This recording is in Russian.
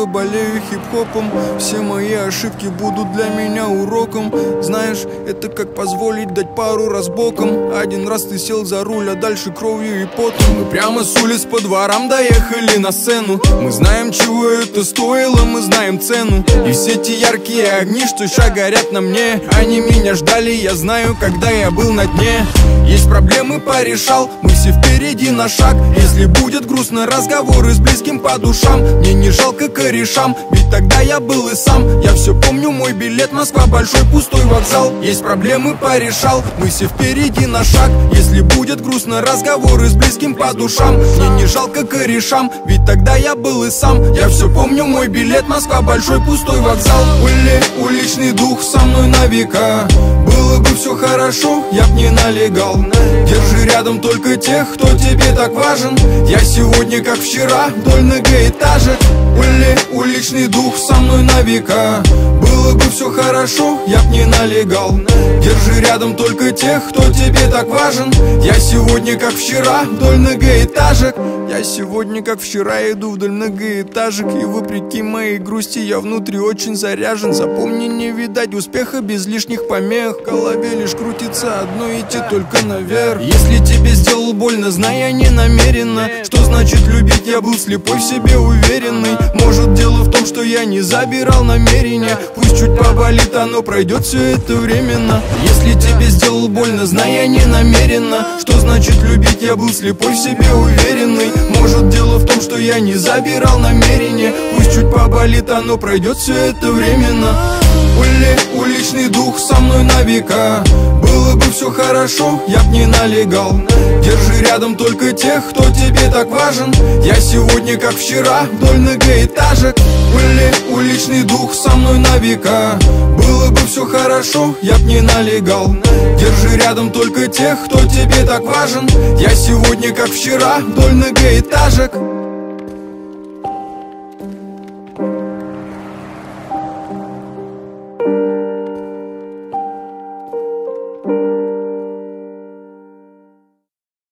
болею хип-хопом. Все мои ошибки будут для меня уроком. Знаешь, это как позволить дать пару раз боком. Один раз ты сел за руль, а дальше кровью и потом. Мы прямо с улиц по дворам доехали на сцену. Мы знаем, чего это стоило, мы знаем цену. И все те яркие огни, что сейчас горят на мне, они меня ждали, я знаю, когда я был на дне. Есть проблемы, порешал, мы все впереди на шаг. Если будет грустно, разговоры с близким по душам. Мне не жалко корешам, ведь тогда я был и сам. Я все помню, мой билет, Москва, большой пустой вокзал. Есть проблемы, порешал, мы все впереди на шаг. Если будет грустно, разговоры с близким по душам. Мне не жалко корешам, ведь тогда я был и сам. Я все помню, мой билет, Москва, большой пустой вокзал. Уличный дух со мной на века. Было бы все хорошо, я б не налегал. Держи рядом только тех, кто тебе так важен. Я сегодня, как вчера, вдоль многоэтажек. Уличный дух со мной на века. Было бы все хорошо, я б не налегал. Держи рядом только тех, кто тебе так важен. Я сегодня, как вчера, вдоль многоэтажек. Я сегодня, как вчера, иду вдоль многоэтажек. И вопреки моей грусти я внутри очень заряжен. Запомни, не видать успеха без лишних помех. В голове лишь крутится одно, идти только наверх. Если тебе сделал больно, знай, я не намеренно. Что значит любить? Я был слепой, в себе уверенный. Может, дело в том, что я не забирал намерения. Пусть чуть поболит, оно пройдет, все это временно. Если тебе сделал больно, знай, я не намеренно. Что значит любить? Я был слепой, в себе уверенный. Может, дело в том, что я не забирал намерения. Пусть чуть поболит, оно пройдет, все это временно. Уличный дух со мной на века. Было бы все хорошо, я б не налегал. Держи рядом только тех, кто тебе так важен. Я сегодня, как вчера, вдоль многоэтажек. Уличный дух со мной на века. Было бы все хорошо, я б не налегал. Держи рядом только тех, кто тебе так важен. Я сегодня, как вчера, вдоль многоэтажек.